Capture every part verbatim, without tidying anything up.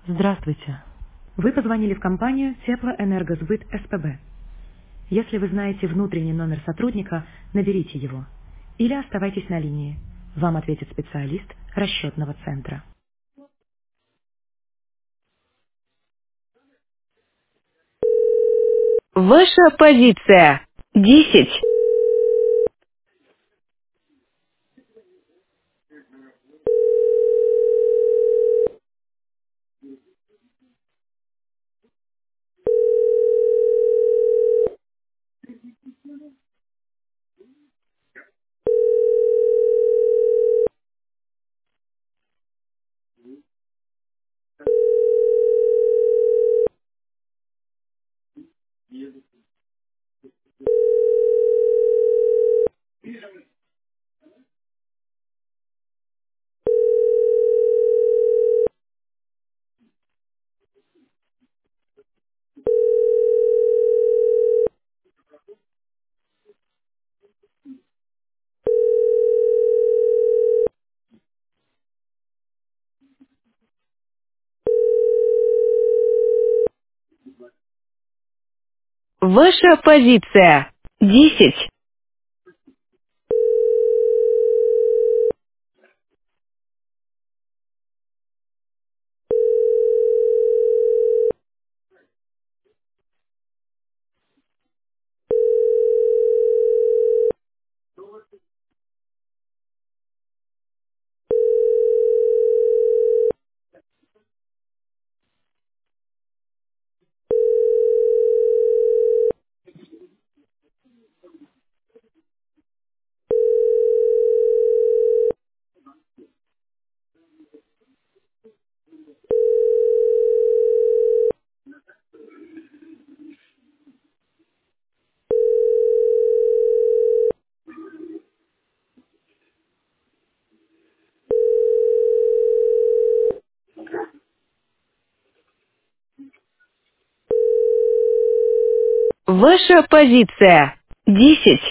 Здравствуйте. Вы позвонили в компанию Теплоэнергосбыт СПБ. Если вы знаете внутренний номер сотрудника, наберите его. Или оставайтесь на линии. Вам ответит специалист расчетного центра. Ваша позиция. Десять. Ваша позиция. Десять. Ваша позиция. Десять.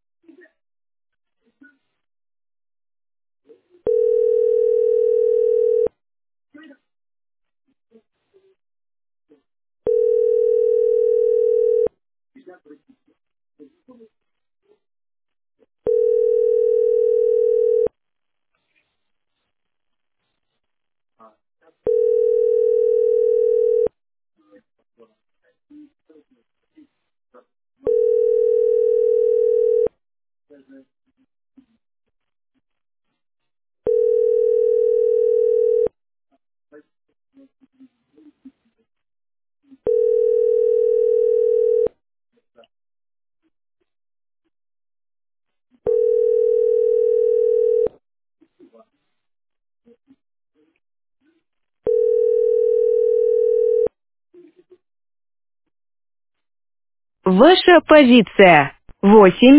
Ваша позиция. Восемь.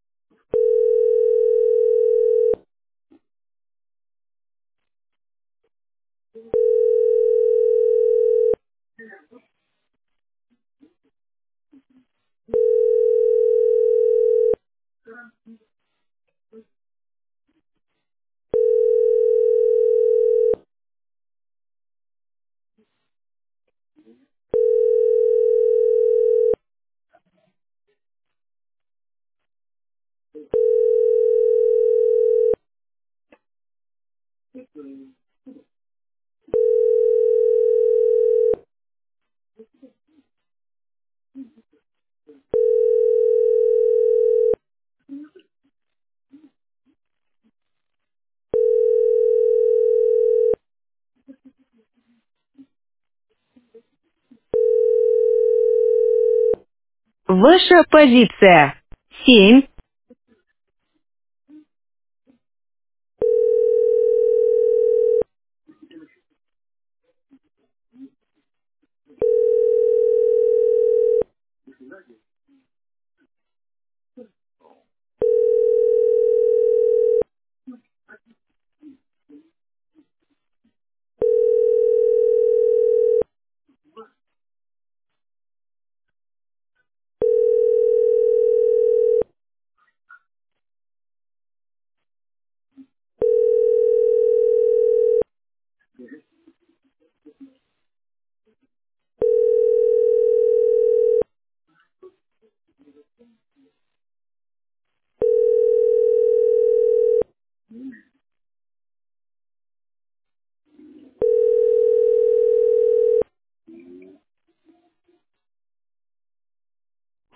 Ваша позиция. Семь.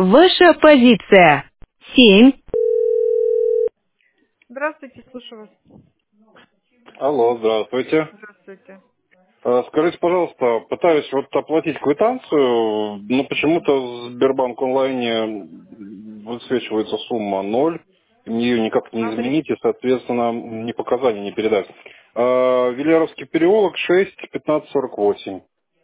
Ваша позиция. семь. Здравствуйте, слушаю вас. Алло, здравствуйте. Здравствуйте. Э, Скажите, пожалуйста, пытаюсь вот оплатить квитанцию, но почему-то в Сбербанк онлайне высвечивается сумма ноль, мне ее никак не Адрес? изменить и, соответственно, ни показания не передать. Э, Вильяровский переулок, шесть, пятнадцать сорок восемь.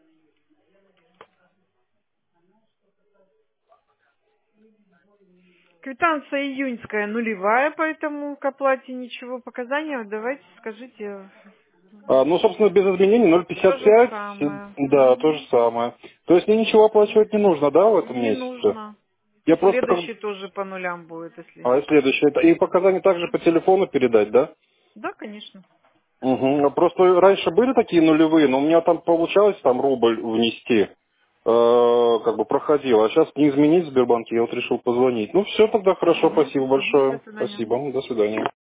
Квитанция июньская нулевая, поэтому к оплате ничего. Показания давайте скажите. А, ну, собственно, без изменений ноль То пятьдесят же пять, самое. да, то же Мгм. самое. То есть мне ничего оплачивать не нужно, да, в этом Не месяце? нужно. Я просто как... Следующий тоже по нулям будет, если... А, и следующее. это- И показания также по телефону передать, да? Да, конечно. Угу. Просто раньше были такие нулевые, но у меня там получалось там рубль внести, э, как бы проходило. А сейчас не изменить в Сбербанке, я вот решил позвонить. Ну все, тогда хорошо, Мгм. спасибо Мгм. До большое. свидания. Спасибо, до свидания.